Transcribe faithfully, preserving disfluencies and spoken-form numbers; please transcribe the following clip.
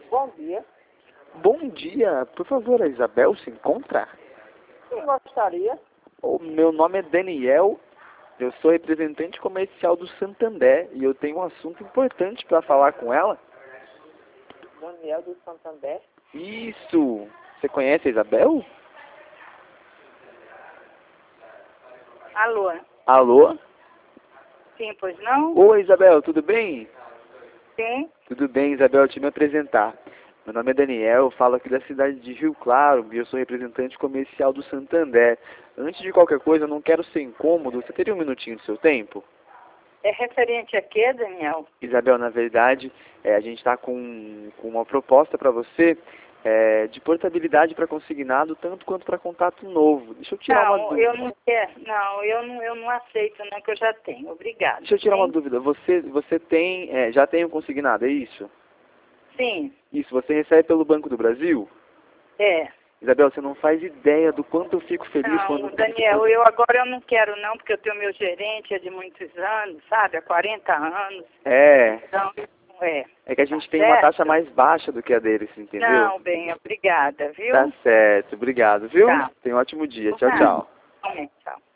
Bom dia. Bom dia, por favor, a Isabel se encontra? Quem gostaria? O meu nome é Daniel, eu sou representante comercial do Santander e eu tenho um assunto importante para falar com ela. Daniel do Santander. Isso! Você conhece a Isabel? Alô? Alô? Sim, pois não? Oi, Isabel, tudo bem? Sim. Tudo bem, Isabel, deixa eu me apresentar. Meu nome é Daniel, eu falo aqui da cidade de Rio Claro e eu sou representante comercial do Santander. Antes de qualquer coisa, eu não quero ser incômodo, você teria um minutinho do seu tempo? É referente a quê, Daniel? Isabel, na verdade, é, a gente está com, com uma proposta para você é, de portabilidade para consignado, tanto quanto para contato novo. Deixa eu tirar uma Não, dúvida. eu não quero. Não, eu não, eu não aceito, não, que eu já tenho. Obrigada. Deixa eu tirar uma Sim? dúvida. Você, você tem, é, já tem um consignado, é isso? Sim, Isso, você recebe pelo Banco do Brasil? é. Isabel, você não faz ideia do quanto eu fico feliz quando Não, eu tenho esse Daniel, eu agora eu não quero não, porque eu tenho meu gerente é de muitos anos, sabe? Há quarenta anos. É, Então, é. é que a gente Tá tem uma certo? taxa mais baixa do que a deles, entendeu? Não, bem, obrigada, viu? Tá certo, obrigado, viu? Tá. Tenha um ótimo dia. Por Tchau, nada. tchau. Amém, tchau.